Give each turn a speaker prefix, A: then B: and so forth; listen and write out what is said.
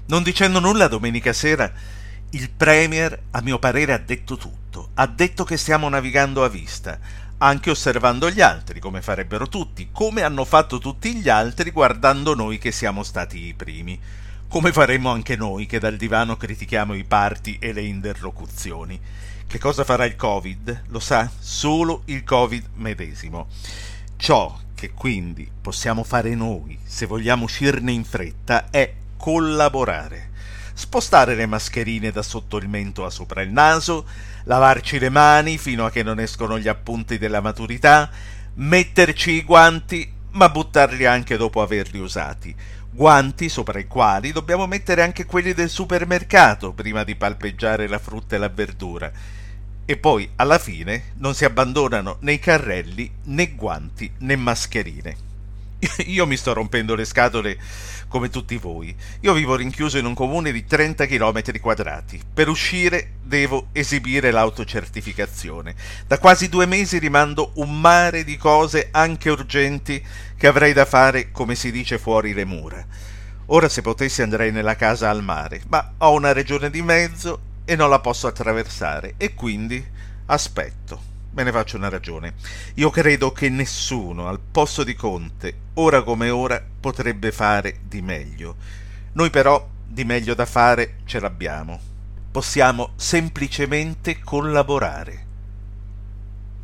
A: Non dicendo nulla domenica sera, il Premier, a mio parere, ha detto tutto. Ha detto che stiamo navigando a vista, anche osservando gli altri, come farebbero tutti, come hanno fatto tutti gli altri guardando noi che siamo stati i primi. Come faremo anche noi che dal divano critichiamo i parti e le interlocuzioni. Che cosa farà il Covid? Lo sa solo il Covid medesimo. Ciò che quindi possiamo fare noi, se vogliamo uscirne in fretta, è collaborare. Spostare le mascherine da sotto il mento a sopra il naso, lavarci le mani fino a che non escono gli appunti della maturità, metterci i guanti, ma buttarli anche dopo averli usati. Guanti sopra i quali dobbiamo mettere anche quelli del supermercato prima di palpeggiare la frutta e la verdura. E poi, alla fine, non si abbandonano né i carrelli, né guanti, né mascherine. Io mi sto rompendo le scatole come tutti voi. Io vivo rinchiuso in un comune di 30 km quadrati. Per uscire devo esibire l'autocertificazione. Da quasi 2 mesi rimando un mare di cose anche urgenti che avrei da fare, come si dice, fuori le mura. Ora se potessi andrei nella casa al mare, ma ho una regione di mezzo e non la posso attraversare e quindi aspetto. Me ne faccio una ragione. Io credo che nessuno al posto di Conte, ora come ora, potrebbe fare di meglio. Noi però di meglio da fare ce l'abbiamo. Possiamo semplicemente collaborare.